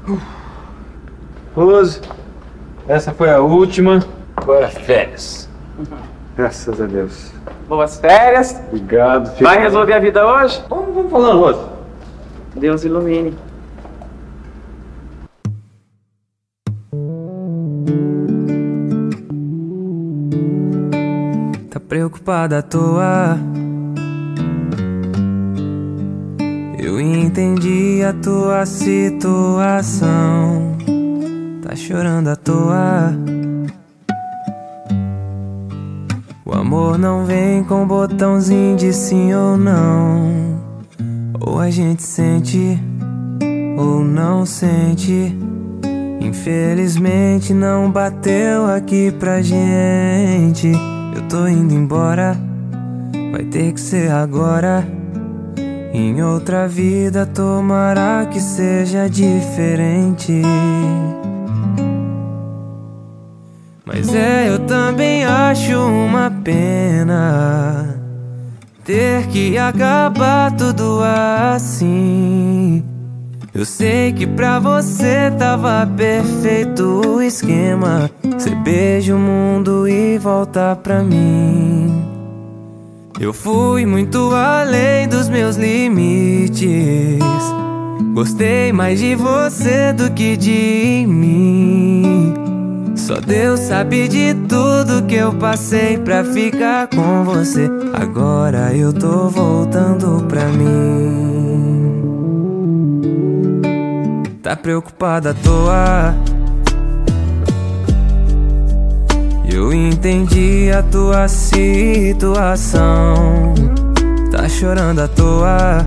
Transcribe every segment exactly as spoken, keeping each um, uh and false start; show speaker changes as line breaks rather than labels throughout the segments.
Rose, essa foi a última. Agora férias. Graças a Deus.
Boas férias.
Obrigado, filho.
Vai resolver a vida hoje?
Vamos, vamos falando, Rose.
Deus ilumine.
Tá preocupada à toa? Eu entendi a tua situação. Tá chorando à toa? O amor não vem com botãozinho de sim ou não. Ou a gente sente, ou não sente. Infelizmente não bateu aqui pra gente. Eu tô indo embora, vai ter que ser agora. Em outra vida tomara que seja diferente. Mas é, eu também acho uma pena ter que acabar tudo assim. Eu sei que pra você tava perfeito o esquema. Cê beija o mundo e volta pra mim. Eu fui muito além dos meus limites. Gostei mais de você do que de mim. Só Deus sabe de tudo que eu passei pra ficar com você. Agora eu tô voltando pra mim. Tá preocupada à toa? Eu entendi a tua situação. Tá chorando à toa?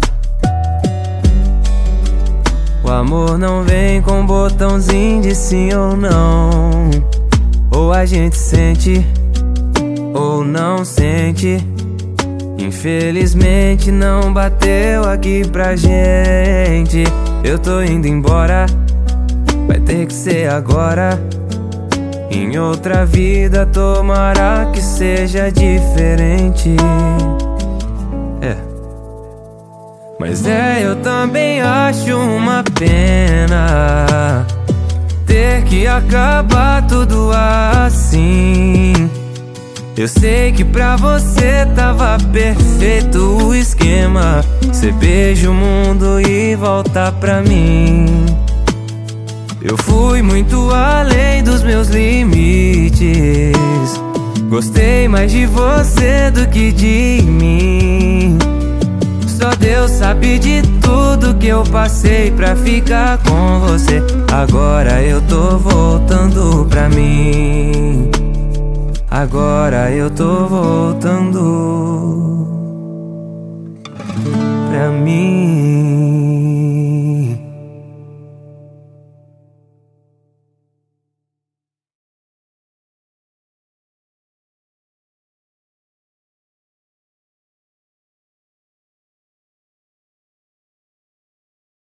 O amor não vem com botãozinho de sim ou não. Ou a gente sente, ou não sente. Infelizmente não bateu aqui pra gente. Eu tô indo embora, vai ter que ser agora. Em outra vida tomara que seja diferente. É. Mas é, eu também acho uma pena ter que acabar tudo assim. Eu sei que pra você tava perfeito o esquema. Cê beija o mundo e volta pra mim. Eu fui muito além dos meus limites. Gostei mais de você do que de mim. Só Deus sabe de tudo que eu passei pra ficar com você. Agora eu tô voltando pra mim. Agora eu tô voltando pra mim.